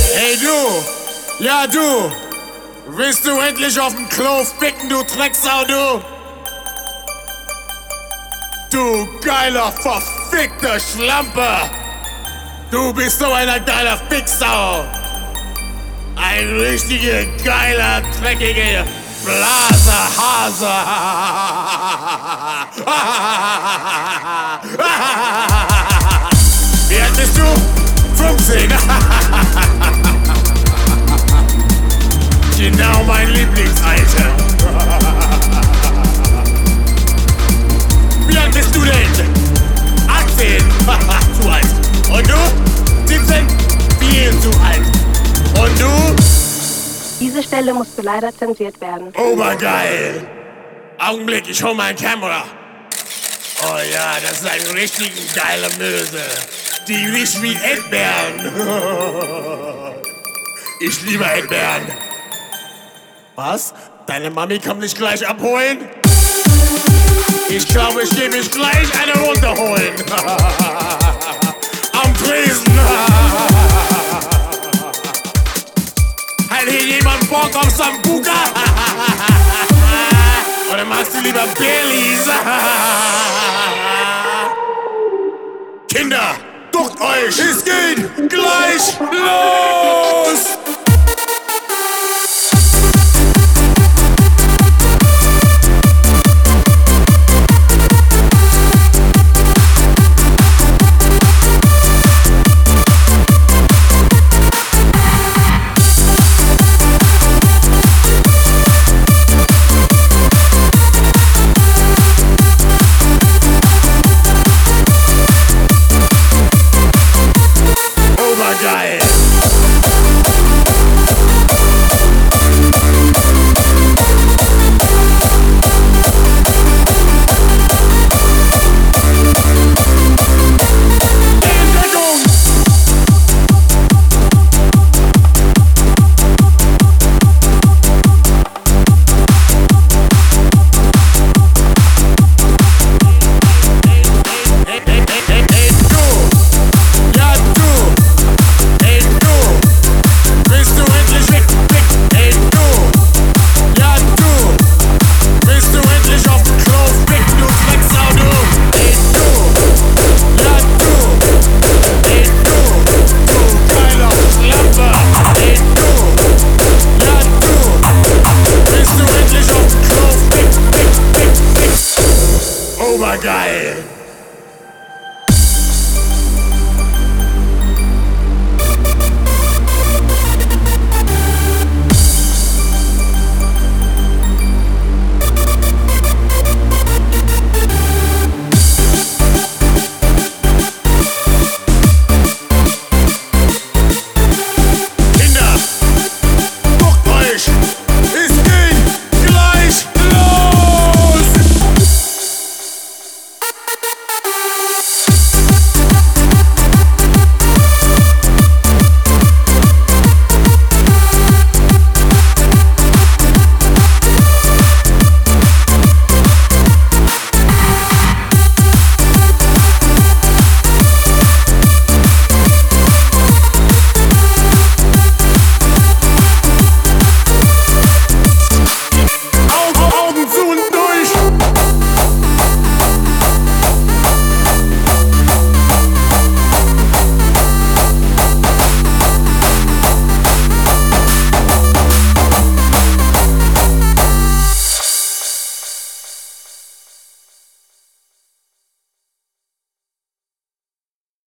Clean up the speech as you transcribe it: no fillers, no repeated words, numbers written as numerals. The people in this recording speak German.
Hey du! Ja du! Willst du endlich auf dem Klo ficken, du Drecksau, du? Du geiler, verfickter Schlampe! Du bist so eine geile Ficksau! Ein richtiger, geiler, dreckiger Blasehase! Wie alt bist du? 15! Genau mein Lieblingsalter! Wie alt bist du denn? 18! Zu alt! Und du? 17? Viel zu alt! Und du? Diese Stelle musste leider zensiert werden. Obergeil! Augenblick, ich hol mein Kamera. Oh ja, das ist eine richtig geile Möse. Die riecht wie Erdbeeren. Ich liebe Erdbeeren. Was? Deine Mami kommt dich gleich abholen? Ich glaube, ich geh mich gleich eine runterholen. Am Tresen. Hat hier jemand Bock auf Sambuca? Oder magst du lieber Baileys? Kinder, duckt euch! Es geht gleich los!